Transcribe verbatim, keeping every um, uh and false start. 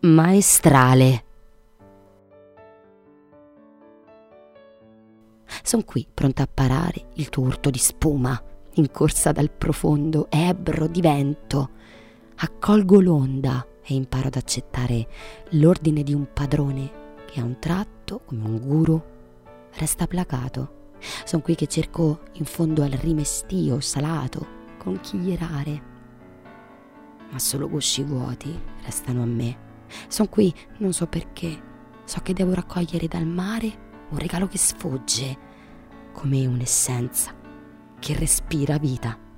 maestrale. Son qui pronta a parare il tuo urto di spuma, in corsa dal profondo ebbro di vento. Accolgo l'onda e imparo ad accettare l'ordine di un padrone che a un tratto, come un guru, resta placato. Son qui che cerco in fondo al rimestio salato conchigliere, ma solo gusci vuoti restano a me. Son qui non so perché, so che devo raccogliere dal mare un regalo che sfugge come un'essenza che respira vita.